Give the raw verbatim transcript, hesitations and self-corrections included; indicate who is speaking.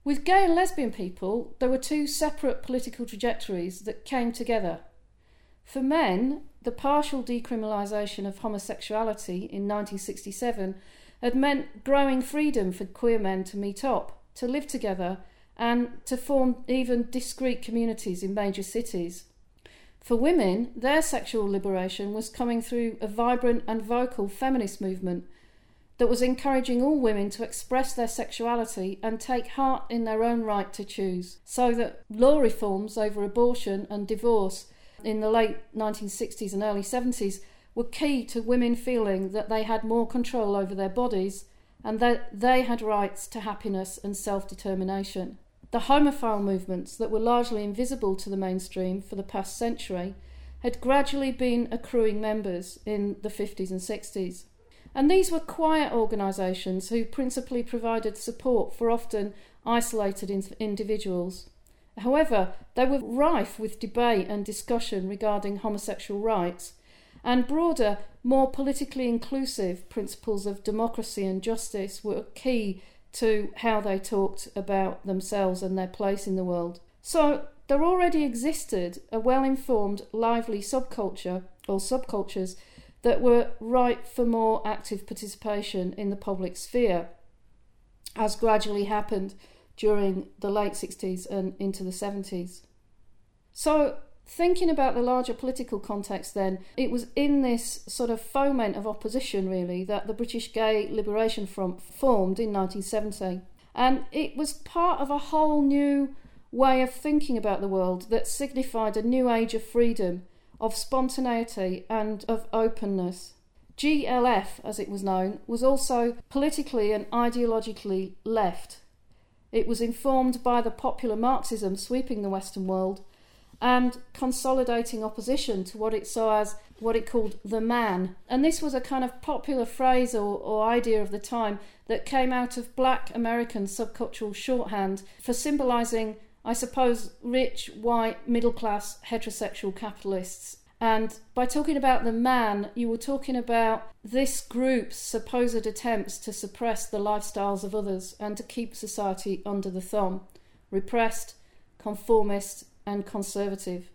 Speaker 1: With gay and lesbian people, there were two separate political trajectories that came together. For men, the partial decriminalisation of homosexuality in nineteen sixty-seven had meant growing freedom for queer men to meet up, to live together, and to form even discrete communities in major cities. For women, their sexual liberation was coming through a vibrant and vocal feminist movement that was encouraging all women to express their sexuality and take heart in their own right to choose, so that law reforms over abortion and divorce in the late nineteen sixties and early seventies were key to women feeling that they had more control over their bodies and that they had rights to happiness and self-determination. The homophile movements that were largely invisible to the mainstream for the past century had gradually been accruing members in the fifties and sixties. And these were quiet organisations who principally provided support for often isolated in- individuals. However, they were rife with debate and discussion regarding homosexual rights, and broader, more politically inclusive principles of democracy and justice were key to how they talked about themselves and their place in the world. So there already existed a well-informed, lively subculture or subcultures that were ripe for more active participation in the public sphere, as gradually happened during the late sixties and into the seventies. So, thinking about the larger political context then, it was in this sort of foment of opposition, really, that the British Gay Liberation Front formed in nineteen seventy. And it was part of a whole new way of thinking about the world that signified a new age of freedom, of spontaneity and of openness. G L F, as it was known, was also politically and ideologically left. It was informed by the popular Marxism sweeping the Western world and consolidating opposition to what it saw as what it called the man. And this was a kind of popular phrase or, or idea of the time that came out of black American subcultural shorthand for symbolising, I suppose, rich, white, middle-class, heterosexual capitalists. And by talking about the man, you were talking about this group's supposed attempts to suppress the lifestyles of others and to keep society under the thumb, repressed, conformist and conservative.